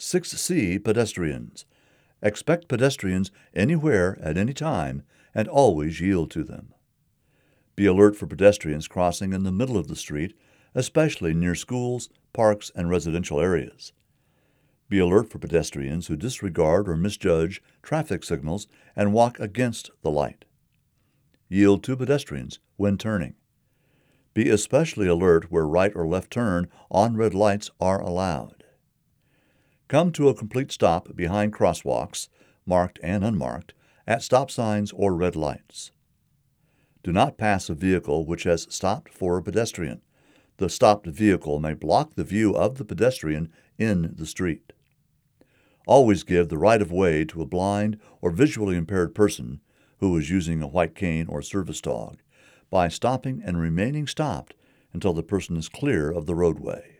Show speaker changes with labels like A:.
A: 6C. Pedestrians. Expect pedestrians anywhere at any time and always yield to them. Be alert for pedestrians crossing in the middle of the street, especially near schools, parks, and residential areas. Be alert for pedestrians who disregard or misjudge traffic signals and walk against the light. Yield to pedestrians when turning. Be especially alert where right or left turn on red lights are allowed. Come to a complete stop behind crosswalks, marked and unmarked, at stop signs or red lights. Do not pass a vehicle which has stopped for a pedestrian. The stopped vehicle may block the view of the pedestrian in the street. Always give the right-of-way to a blind or visually impaired person who is using a white cane or service dog by stopping and remaining stopped until the person is clear of the roadway.